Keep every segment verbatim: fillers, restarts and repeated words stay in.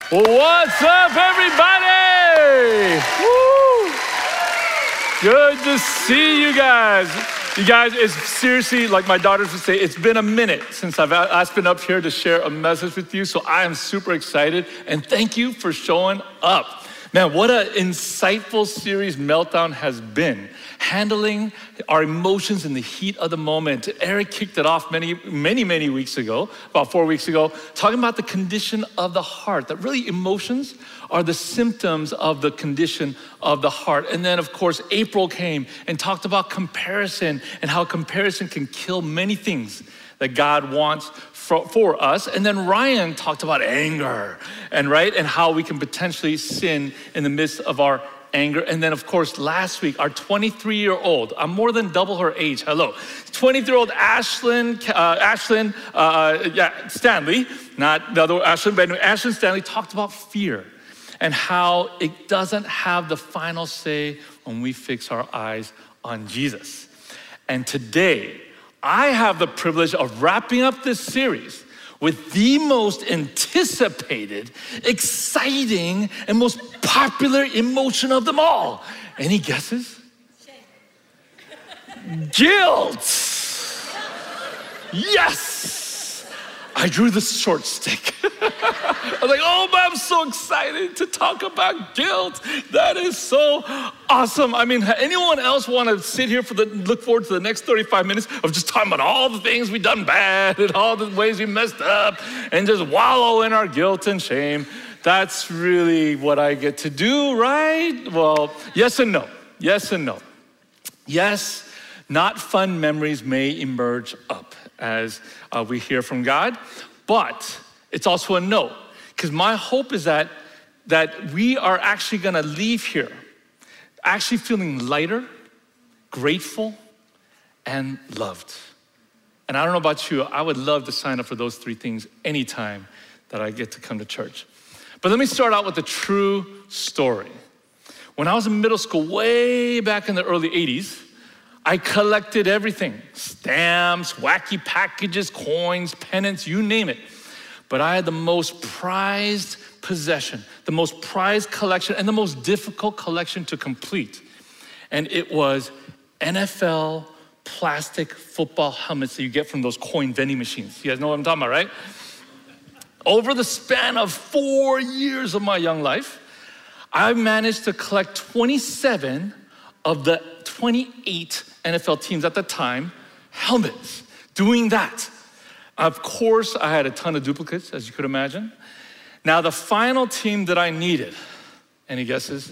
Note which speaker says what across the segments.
Speaker 1: Well, what's up, everybody? Woo! Good to see you guys. You guys, it's seriously, like my daughters would say, it's been a minute since I've, I've been up here to share a message with you, so I am super excited, and thank you for showing up. Man, what an insightful series Meltdown has been. Handling our emotions in the heat of the moment. Eric kicked it off many, many, many weeks ago, about four weeks ago, talking about the condition of the heart, that really emotions are the symptoms of the condition of the heart. And then, of course, April came and talked about comparison and how comparison can kill many things that God wants for, for us. And then Ryan talked about anger and right, and how we can potentially sin in the midst of our anger. And then, of course, last week, our twenty-three-year-old, I'm more than double her age, hello, twenty-three-year-old Ashlyn, uh, Ashlyn uh, yeah, Stanley, not the other Ashlyn, but anyway, Ashlyn Stanley talked about fear and how it doesn't have the final say when we fix our eyes on Jesus. And today, I have the privilege of wrapping up this series with the most anticipated, exciting, and most popular emotion of them all. Any guesses? Shame. Guilt. Yes. I drew the short stick. I was like, oh, I'm so excited to talk about guilt. That is so awesome. I mean, anyone else want to sit here for the, look forward to the next thirty-five minutes of just talking about all the things we've done bad and all the ways we messed up and just wallow in our guilt and shame? That's really what I get to do, right? Well, yes and no. Yes and no. Yes, not fun memories may emerge up as uh, we hear from God, but it's also a no, because my hope is that that we are actually gonna leave here actually feeling lighter, grateful, and loved. And I don't know about you, I would love to sign up for those three things anytime that I get to come to church. But let me start out with a true story. When I was in middle school, way back in the early eighties, I collected everything, stamps, wacky packages, coins, pennants, you name it. But I had the most prized possession, the most prized collection, and the most difficult collection to complete. And it was N F L plastic football helmets that you get from those coin vending machines. You guys know what I'm talking about, right? Over the span of four years of my young life, I managed to collect twenty-seven of the twenty-eight N F L teams at the time, helmets, doing that. Of course, I had a ton of duplicates, as you could imagine. Now, the final team that I needed, any guesses?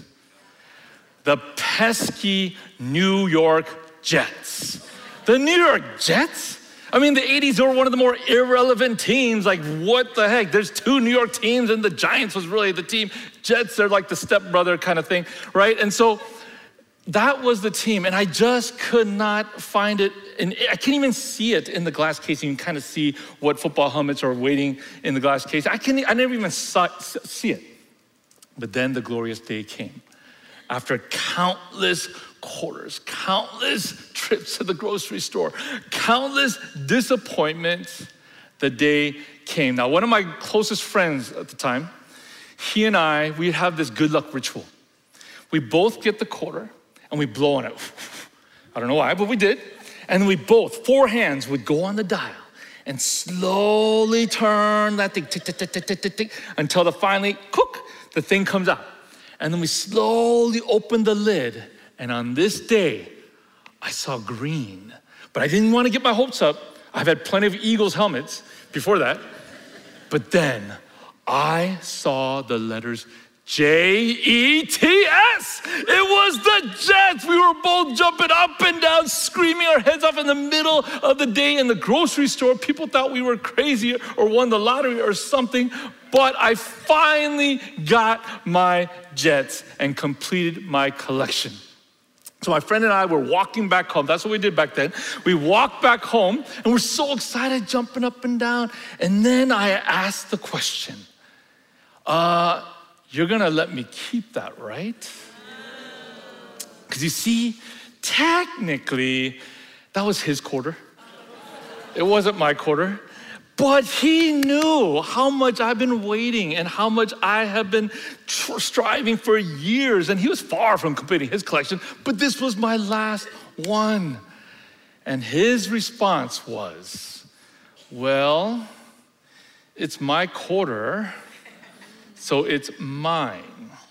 Speaker 1: The pesky New York Jets. The New York Jets? I mean, the eighties were one of the more irrelevant teams. Like, what the heck? There's two New York teams, and the Giants was really the team. Jets, they're like the stepbrother kind of thing, right? And so, that was the team, and I just could not find it. And I can't even see it in the glass case. You can kind of see what football helmets are waiting in the glass case. I can I never even saw, see it. But then the glorious day came. After countless quarters, countless trips to the grocery store, countless disappointments, the day came. Now, one of my closest friends at the time, he and I, we'd have this good luck ritual. We both get the quarter, and we blow on it. I don't know why, but we did. And we both, four hands, would go on the dial and slowly turn that thing, tick, tick, tick, tick, tick, tick, tick, until the finally, cook, the thing comes out. And then we slowly open the lid. And on this day, I saw green. But I didn't want to get my hopes up. I've had plenty of Eagles helmets before that. But then I saw the letters J E T S. It was the Jets. We were both jumping up and down, screaming our heads off in the middle of the day in the grocery store. People thought we were crazy or won the lottery or something. But I finally got my Jets and completed my collection. So my friend and I were walking back home. That's what we did back then. We walked back home and we're so excited, jumping up and down. And then I asked the question, uh, you're gonna let me keep that, right? Because you see, technically, that was his quarter. It wasn't my quarter. But he knew how much I've been waiting and how much I have been tr- striving for years. And he was far from completing his collection, but this was my last one. And his response was, well, it's my quarter, so it's mine.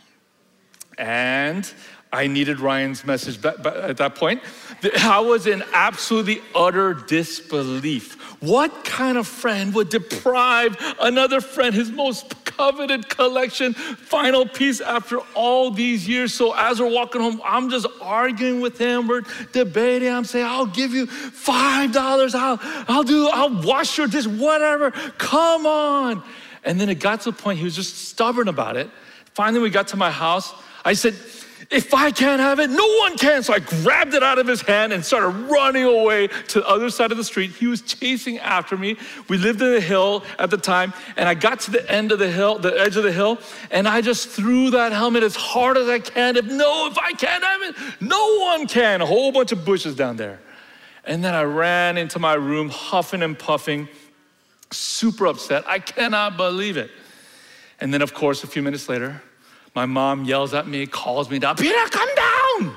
Speaker 1: And I needed Ryan's message at that point. I was in absolutely utter disbelief. What kind of friend would deprive another friend his most coveted collection, final piece after all these years? So as we're walking home, I'm just arguing with him. We're debating. I'm saying, I'll give you five dollars. I'll, I'll do, I'll wash your dish, whatever. Come on. And then it got to the point he was just stubborn about it. Finally, we got to my house. I said, if I can't have it, no one can. So I grabbed it out of his hand and started running away to the other side of the street. He was chasing after me. We lived in a hill at the time, and I got to the end of the hill, the edge of the hill, and I just threw that helmet as hard as I can. If no, if I can't have it, no one can. A whole bunch of bushes down there. And then I ran into my room, huffing and puffing, super upset. I cannot believe it. And then, of course, a few minutes later, my mom yells at me, calls me down. Peter, come down.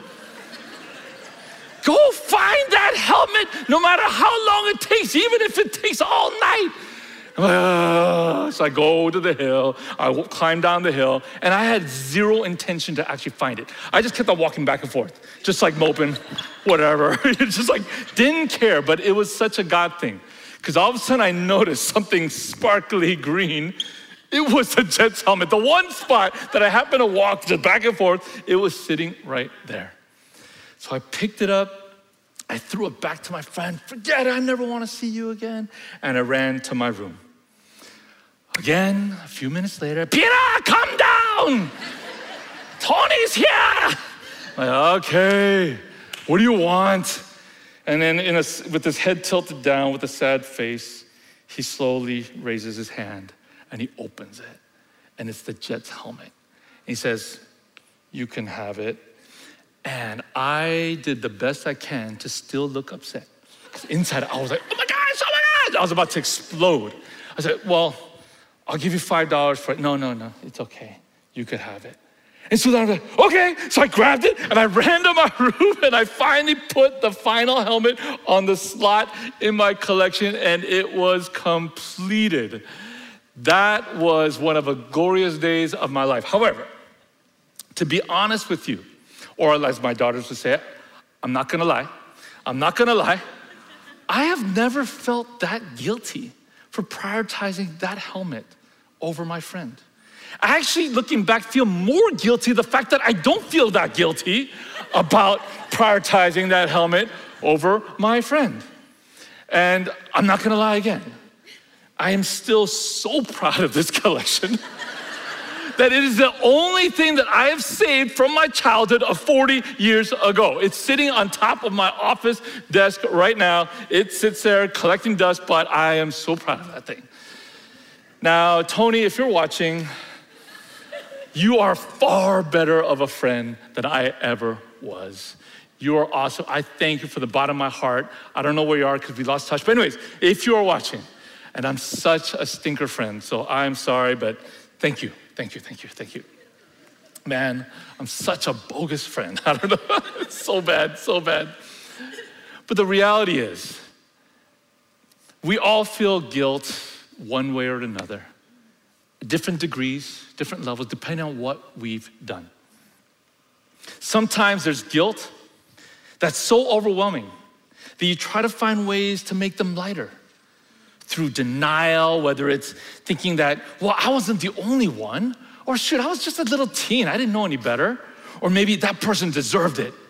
Speaker 1: Go find that helmet no matter how long it takes, even if it takes all night. I'm like, uh, so I go to the hill, I climb down the hill, and I had zero intention to actually find it. I just kept on walking back and forth, just like moping, whatever. Just like, didn't care, but it was such a God thing. Because all of a sudden I noticed something sparkly green. It was the Jets helmet. The one spot that I happened to walk just back and forth, it was sitting right there. So I picked it up, I threw it back to my friend. Forget it, I never want to see you again. And I ran to my room. Again, a few minutes later, Peter, come down. Tony's here. I'm like, okay, what do you want? And then in a, with his head tilted down with a sad face, he slowly raises his hand. And he opens it, and it's the Jets helmet. And he says, you can have it. And I did the best I can to still look upset. Because inside I was like, oh my gosh, oh my gosh. I was about to explode. I said, well, I'll give you five dollars for it. No, no, no, it's okay. You could have it. And so then I was like, okay. So I grabbed it, and I ran to my room, and I finally put the final helmet on the slot in my collection, and it was completed. That was one of the glorious days of my life. However, to be honest with you, or as my daughters would say, I'm not gonna lie, I'm not gonna lie, I have never felt that guilty for prioritizing that helmet over my friend. I actually, looking back, feel more guilty the fact that I don't feel that guilty about prioritizing that helmet over my friend. And I'm not gonna lie again. I am still so proud of this collection that it is the only thing that I have saved from my childhood of forty years ago. It's sitting on top of my office desk right now. It sits there collecting dust, but I am so proud of that thing. Now, Tony, if you're watching, you are far better of a friend than I ever was. You are awesome. I thank you from the bottom of my heart. I don't know where you are because we lost touch. But anyways, if you are watching, and I'm such a stinker friend, so I'm sorry, but thank you, thank you, thank you, thank you. Man, I'm such a bogus friend. I don't know, it's so bad, so bad. But the reality is, we all feel guilt one way or another, different degrees, different levels, depending on what we've done. Sometimes there's guilt that's so overwhelming that you try to find ways to make them lighter. Through denial, whether it's thinking that, well, I wasn't the only one, or shoot, I was just a little teen, I didn't know any better, or maybe that person deserved it.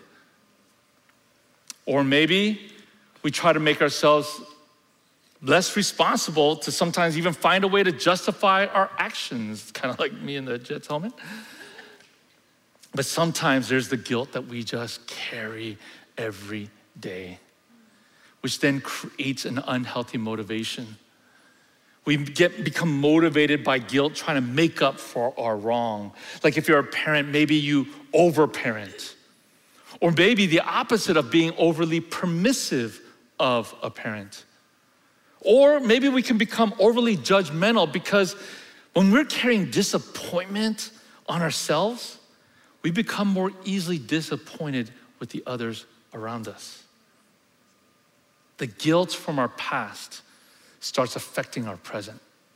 Speaker 1: Or maybe we try to make ourselves less responsible to sometimes even find a way to justify our actions, kind of like me in the Jets helmet. But sometimes there's the guilt that we just carry every day, which then creates an unhealthy motivation. We get become motivated by guilt, trying to make up for our wrong. Like if you're a parent, maybe you over-parent. Or maybe the opposite of being overly permissive of a parent. Or maybe we can become overly judgmental because when we're carrying disappointment on ourselves, we become more easily disappointed with the others around us. The guilt from our past starts affecting our present.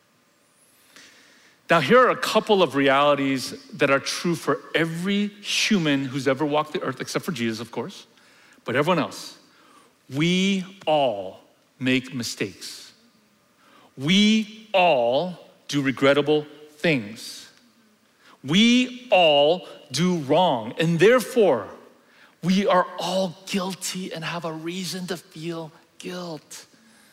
Speaker 1: Now, here are a couple of realities that are true for every human who's ever walked the earth, except for Jesus, of course, but everyone else. We all make mistakes. We all do regrettable things. We all do wrong, and therefore, we are all guilty and have a reason to feel guilt.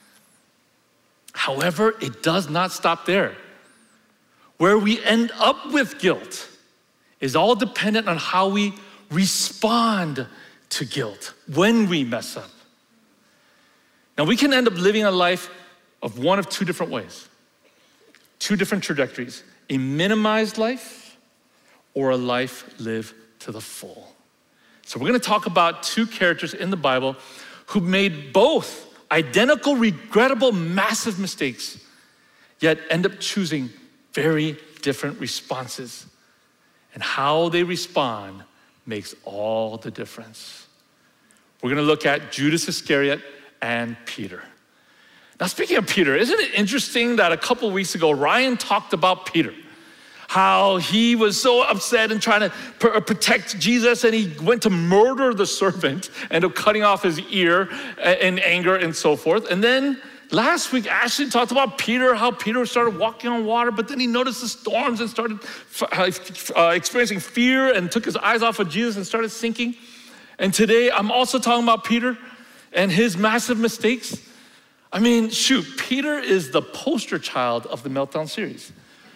Speaker 1: However, it does not stop there. Where we end up with guilt is all dependent on how we respond to guilt when we mess up. Now, we can end up living a life of one of two different ways, two different trajectories: a minimized life or a life lived to the full. So we're gonna talk about two characters in the Bible who made both identical, regrettable, massive mistakes, yet end up choosing very different responses. And how they respond makes all the difference. We're gonna look at Judas Iscariot and Peter. Now, speaking of Peter, isn't it interesting that a couple weeks ago, Ryan talked about Peter, how he was so upset and trying to pr- protect Jesus, and he went to murder the servant, ended up cutting off his ear in anger and so forth. And then last week, Ashley talked about Peter, how Peter started walking on water, but then he noticed the storms and started uh, experiencing fear and took his eyes off of Jesus and started sinking. And today, I'm also talking about Peter and his massive mistakes. I mean, shoot, Peter is the poster child of the Meltdown series.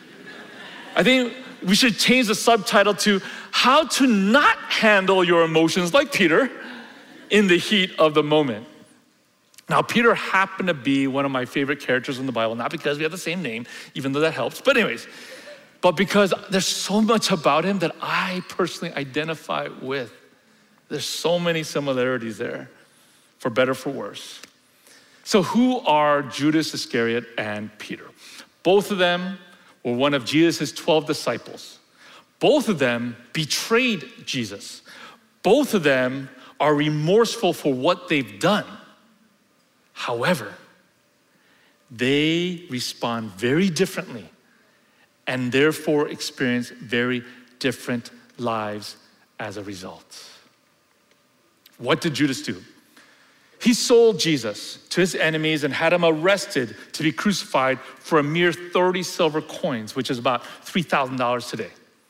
Speaker 1: I think we should change the subtitle to How to Not Handle Your Emotions Like Peter in the Heat of the Moment. Now, Peter happened to be one of my favorite characters in the Bible, not because we have the same name, even though that helps, but anyways, but because there's so much about him that I personally identify with. There's so many similarities there, for better, for worse. So who are Judas Iscariot and Peter? Both of them were one of Jesus' twelve disciples. Both of them betrayed Jesus. Both of them are remorseful for what they've done. However, they respond very differently and therefore experience very different lives as a result. What did Judas do? He sold Jesus to his enemies and had him arrested to be crucified for a mere thirty silver coins, which is about three thousand dollars today.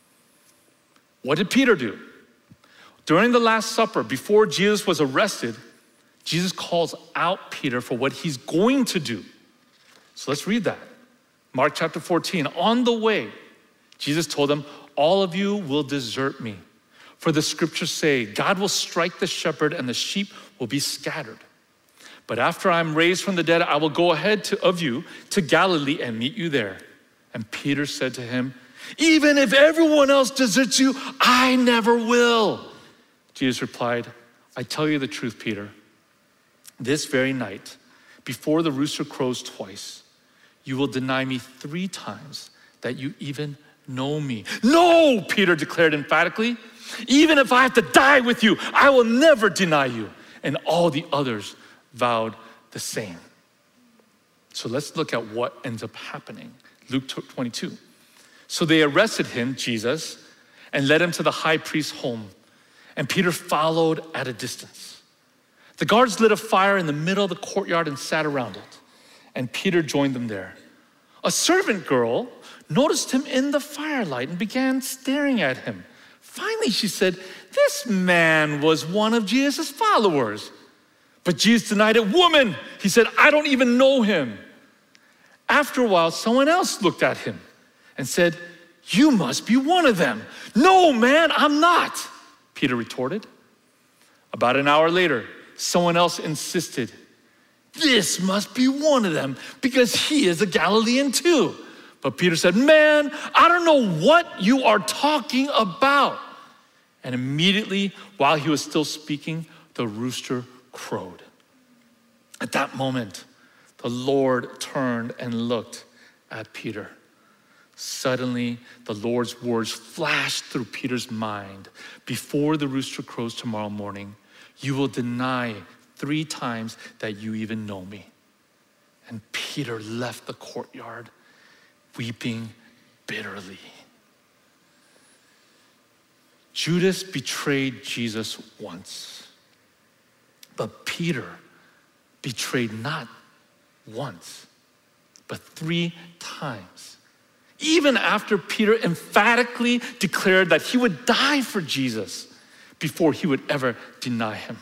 Speaker 1: What did Peter do? During the Last Supper, before Jesus was arrested, Jesus calls out Peter for what he's going to do. So let's read that. Mark chapter fourteen, on the way, Jesus told them, all of you will desert me. For the scriptures say, God will strike the shepherd and the sheep will be scattered. But after I'm raised from the dead, I will go ahead to, of you to Galilee and meet you there. And Peter said to him, even if everyone else deserts you, I never will. Jesus replied, I tell you the truth, Peter. This very night, before the rooster crows twice, you will deny me three times that you even know me. No, Peter declared emphatically. Even if I have to die with you, I will never deny you. And all the others vowed the same. So let's look at what ends up happening. Luke twenty-two. So they arrested him, Jesus, and led him to the high priest's home. And Peter followed at a distance. The guards lit a fire in the middle of the courtyard and sat around it. And Peter joined them there. A servant girl noticed him in the firelight and began staring at him. Finally, she said, this man was one of Jesus' followers. But Jesus denied it. Woman, he said, I don't even know him. After a while, someone else looked at him and said, you must be one of them. No, man, I'm not, Peter retorted. About an hour later, someone else insisted, this must be one of them because he is a Galilean too. But Peter said, man, I don't know what you are talking about. And immediately, while he was still speaking, the rooster crowed. At that moment, the Lord turned and looked at Peter. Suddenly, the Lord's words flashed through Peter's mind. Before the rooster crows tomorrow morning, you will deny three times that you even know me. And Peter left the courtyard, weeping bitterly. Judas betrayed Jesus once, but Peter betrayed not once, but three times. Even after Peter emphatically declared that he would die for Jesus before he would ever deny him.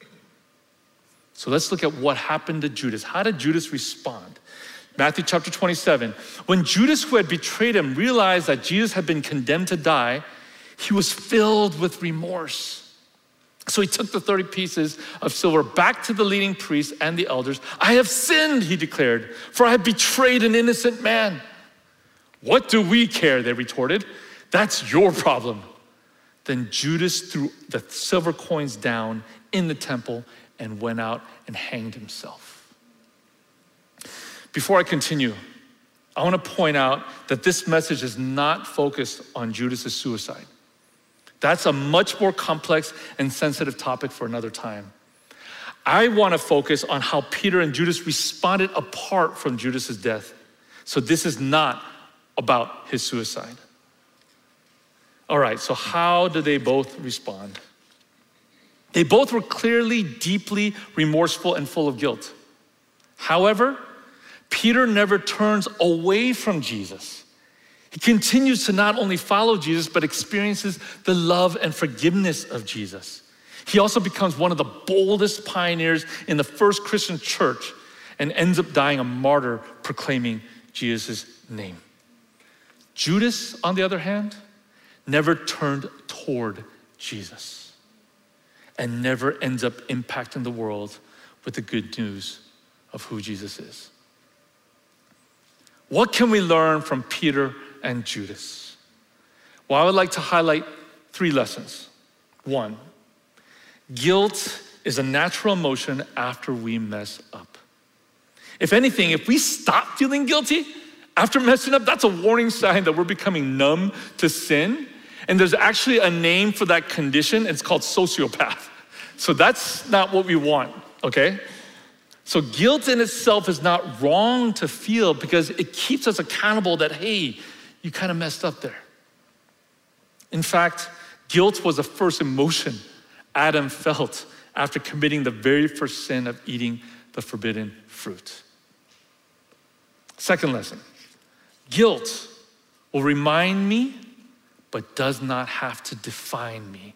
Speaker 1: So let's look at what happened to Judas. How did Judas respond? Matthew chapter twenty-seven. When Judas, who had betrayed him, realized that Jesus had been condemned to die, he was filled with remorse. So he took the thirty pieces of silver back to the leading priests and the elders. I have sinned, he declared, for I have betrayed an innocent man. What do we care, they retorted. That's your problem. Then Judas threw the silver coins down in the temple and went out and hanged himself. Before I continue, I want to point out that this message is not focused on Judas's suicide. That's a much more complex and sensitive topic for another time. I want to focus on how Peter and Judas responded apart from Judas's death. So this is not about his suicide. All right, so how did they both respond? They both were clearly deeply remorseful and full of guilt. However, Peter never turns away from Jesus. He continues to not only follow Jesus, but experiences the love and forgiveness of Jesus. He also becomes one of the boldest pioneers in the first Christian church and ends up dying a martyr proclaiming Jesus' name. Judas, on the other hand, never turned toward Jesus and never ends up impacting the world with the good news of who Jesus is. What can we learn from Peter and Judas? Well, I would like to highlight three lessons. One, guilt is a natural emotion after we mess up. If anything, if we stop feeling guilty after messing up, that's a warning sign that we're becoming numb to sin. And there's actually a name for that condition. It's called sociopath. So that's not what we want, okay? So guilt in itself is not wrong to feel because it keeps us accountable that, hey, you kind of messed up there. In fact, guilt was the first emotion Adam felt after committing the very first sin of eating the forbidden fruit. Second lesson, guilt will remind me, but does not have to define me.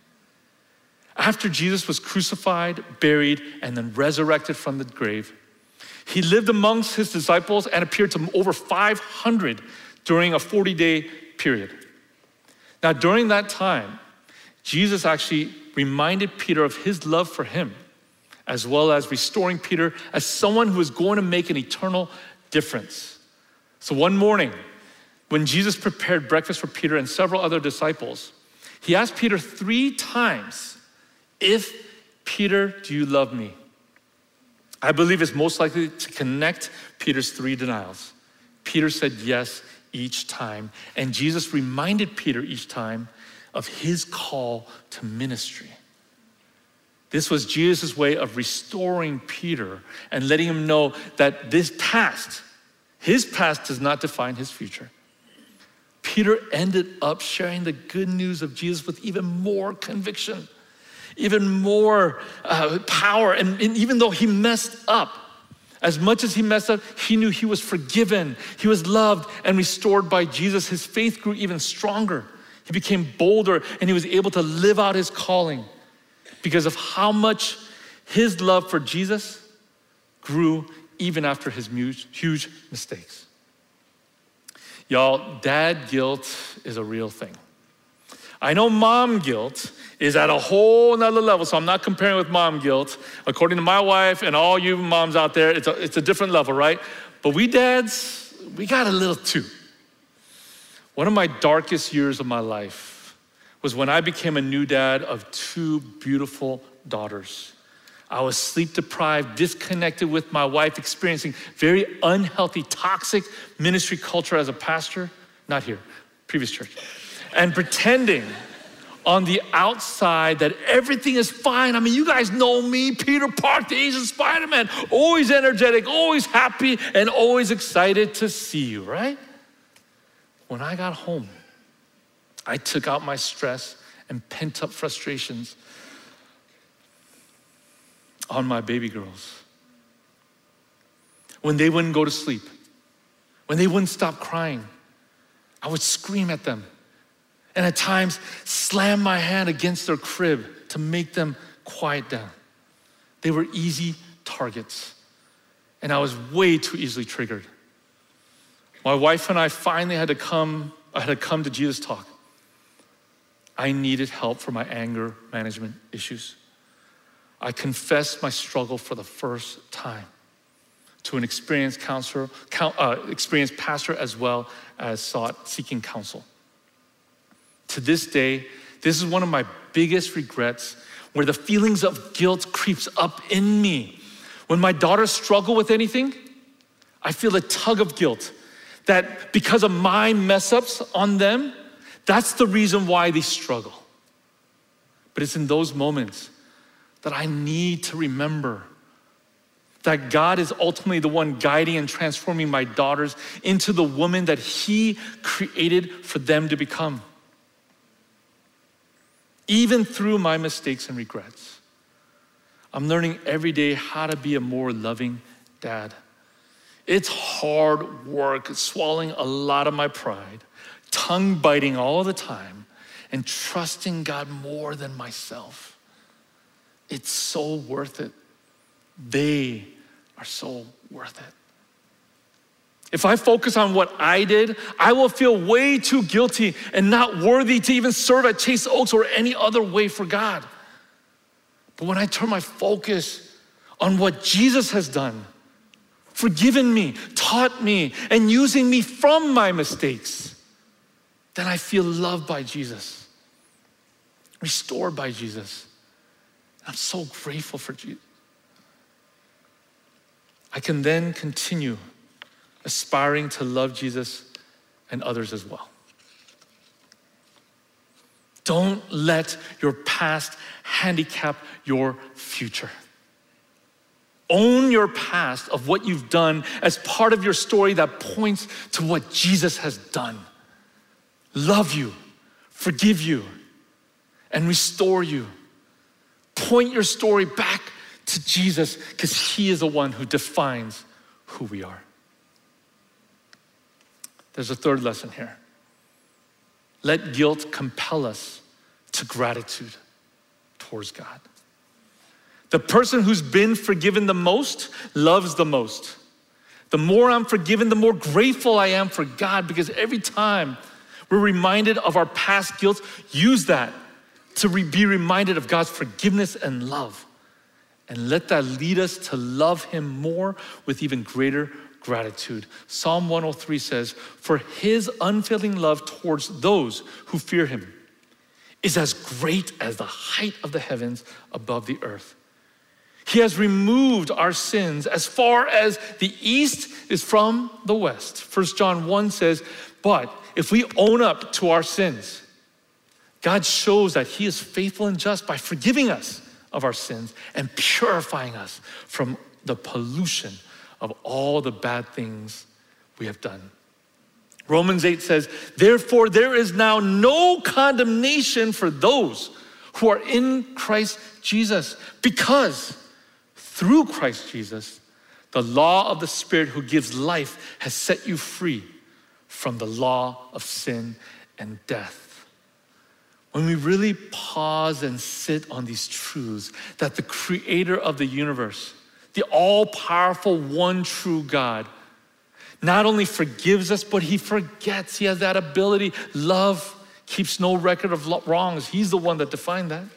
Speaker 1: After Jesus was crucified, buried, and then resurrected from the grave, he lived amongst his disciples and appeared to over five hundred during a forty-day period. Now, during that time, Jesus actually reminded Peter of his love for him, as well as restoring Peter as someone who was going to make an eternal difference. So one morning, when Jesus prepared breakfast for Peter and several other disciples, he asked Peter three times, if Peter, do you love me? I believe it's most likely to connect Peter's three denials. Peter said yes each time, and Jesus reminded Peter each time of his call to ministry. This was Jesus' way of restoring Peter and letting him know that this past, his past does not define his future. Peter ended up sharing the good news of Jesus with even more conviction, even more uh, power. And, and even though he messed up, as much as he messed up, he knew he was forgiven, he was loved and restored by Jesus. His faith grew even stronger. He became bolder and he was able to live out his calling because of how much his love for Jesus grew even after his huge, huge mistakes. Y'all, dad guilt is a real thing. I know mom guilt is at a whole nother level, so I'm not comparing with mom guilt. According to my wife and all you moms out there, it's a, it's a different level, right? But we dads, we got a little too. One of my darkest years of my life was when I became a new dad of two beautiful daughters. I was sleep deprived, disconnected with my wife, experiencing very unhealthy, toxic ministry culture as a pastor. Not here, previous church. And pretending on the outside that everything is fine. I mean, you guys know me, Peter Park, the Asian Spider-Man, always energetic, always happy, and always excited to see you, right? When I got home, I took out my stress and pent-up frustrations on my baby girls. When they wouldn't go to sleep, when they wouldn't stop crying, I would scream at them, and at times slam my hand against their crib to make them quiet down. They were easy targets, and I was way too easily triggered. My wife and I finally had to come, I had to come to Jesus Talk. I needed help for my anger management issues. I confessed my struggle for the first time to an experienced counselor, uh, experienced pastor, as well as sought seeking counsel. To this day, this is one of my biggest regrets, where the feelings of guilt creeps up in me. When my daughters struggle with anything, I feel a tug of guilt that because of my mess ups on them, that's the reason why they struggle. But it's in those moments that I need to remember that God is ultimately the one guiding and transforming my daughters into the woman that He created for them to become. Even through my mistakes and regrets, I'm learning every day how to be a more loving dad. It's hard work, swallowing a lot of my pride, tongue biting all the time, and trusting God more than myself. It's so worth it. They are so worth it. If I focus on what I did, I will feel way too guilty and not worthy to even serve at Chase Oaks or any other way for God. But when I turn my focus on what Jesus has done, forgiven me, taught me, and using me from my mistakes, then I feel loved by Jesus, restored by Jesus. I'm so grateful for Jesus. I can then continue aspiring to love Jesus and others as well. Don't let your past handicap your future. Own your past of what you've done as part of your story that points to what Jesus has done. Love you, forgive you, and restore you. Point your story back to Jesus, because He is the one who defines who we are. There's a third lesson here. Let guilt compel us to gratitude towards God. The person who's been forgiven the most loves the most. The more I'm forgiven, the more grateful I am for God, because every time we're reminded of our past guilt, use that to re- be reminded of God's forgiveness and love. And let that lead us to love Him more with even greater gratitude. Psalm one oh three says, "For His unfailing love towards those who fear Him is as great as the height of the heavens above the earth. He has removed our sins as far as the east is from the west." First John one says, "But if we own up to our sins, God shows that He is faithful and just by forgiving us of our sins and purifying us from the pollution of all the bad things we have done." Romans eight says, "Therefore there is now no condemnation for those who are in Christ Jesus, because through Christ Jesus, the law of the Spirit who gives life has set you free from the law of sin and death." When we really pause and sit on these truths, that the creator of the universe, the all-powerful one true God, not only forgives us, but He forgets. He has that ability. Love keeps no record of wrongs. He's the one that defined that.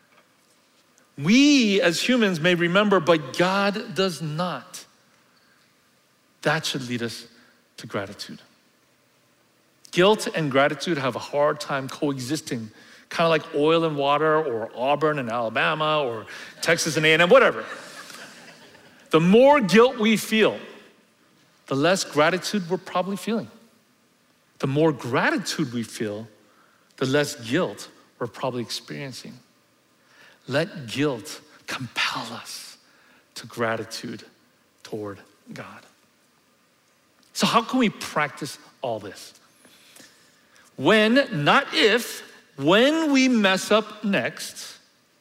Speaker 1: We as humans may remember, but God does not. That should lead us to gratitude. Guilt and gratitude have a hard time coexisting kind of like oil and water or Auburn and Alabama or Texas and A and M, whatever. The more guilt we feel, the less gratitude we're probably feeling. The more gratitude we feel, the less guilt we're probably experiencing. Let guilt compel us to gratitude toward God. So how can we practice all this? When, not if, when we mess up next,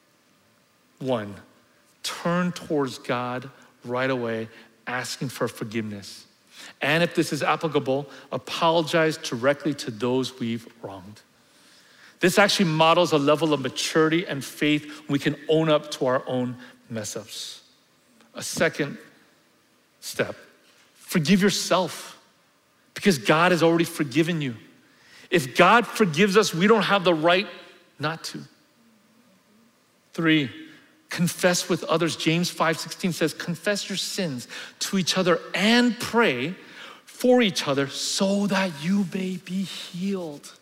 Speaker 1: one, turn towards God right away, asking for forgiveness. And if this is applicable, apologize directly to those we've wronged. This actually models a level of maturity and faith we can own up to our own mess ups. A second step, forgive yourself because God has already forgiven you. If God forgives us, we don't have the right not to. Three, confess with others. James five sixteen says, confess your sins to each other and pray for each other so that you may be healed.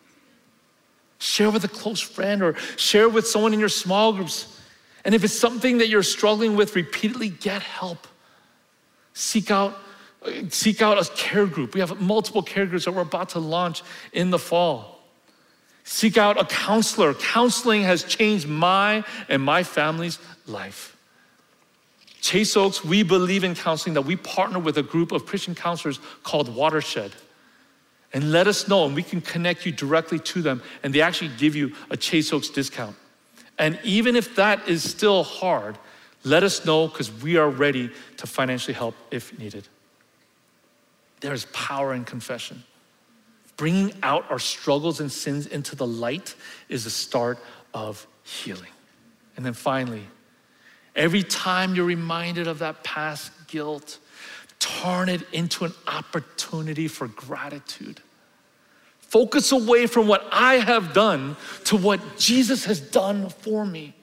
Speaker 1: Share with a close friend or share with someone in your small groups. And if it's something that you're struggling with repeatedly, get help. Seek out, seek out a care group. We have multiple care groups that we're about to launch in the fall. Seek out a counselor. Counseling has changed my and my family's life. Chase Oaks, we believe in counseling, that we partner with a group of Christian counselors called Watershed. And let us know, and we can connect you directly to them, and they actually give you a Chase Oaks discount. And even if that is still hard, let us know because we are ready to financially help if needed. There's power in confession. Bringing out our struggles and sins into the light is the start of healing. And then finally, every time you're reminded of that past guilt, turn it into an opportunity for gratitude. Focus away from what I have done to what Jesus has done for me.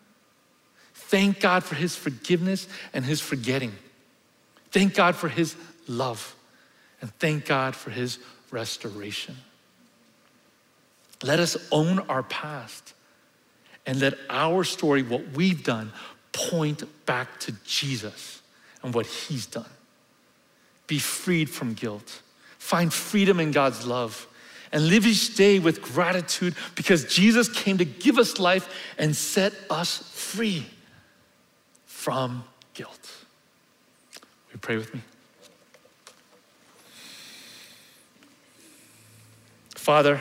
Speaker 1: Thank God for his forgiveness and his forgetting. Thank God for his love. And thank God for his restoration. Let us own our past and let our story, what we've done, point back to Jesus and what he's done. Be freed from guilt. Find freedom in God's love and live each day with gratitude because Jesus came to give us life and set us free from guilt. Will you pray with me? Father,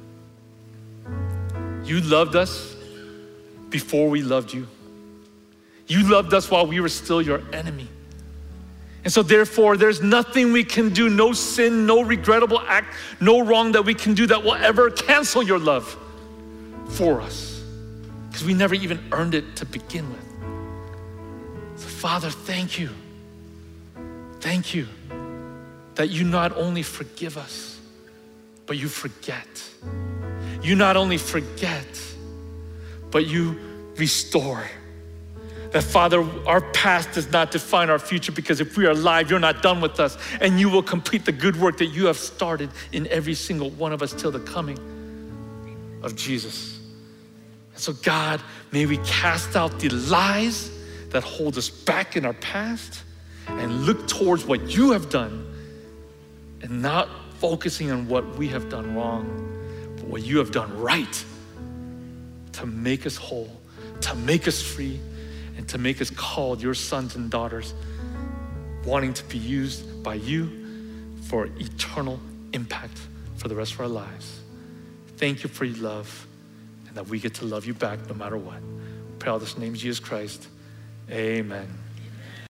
Speaker 1: you loved us before we loved you. You loved us while we were still your enemy. And so therefore, there's nothing we can do, no sin, no regrettable act, no wrong that we can do that will ever cancel your love for us, because we never even earned it to begin with. So Father, thank you. Thank you that you not only forgive us, but you forget. You not only forget, but you restore. That Father, our past does not define our future, because if we are alive, you're not done with us, and you will complete the good work that you have started in every single one of us till the coming of Jesus. And so God, may we cast out the lies that hold us back in our past and look towards what you have done and not focusing on what we have done wrong, but what you have done right to make us whole, to make us free, and to make us called your sons and daughters, wanting to be used by you for eternal impact for the rest of our lives. Thank you for your love, and that we get to love you back no matter what. We pray all this in the name of Jesus Christ. Amen.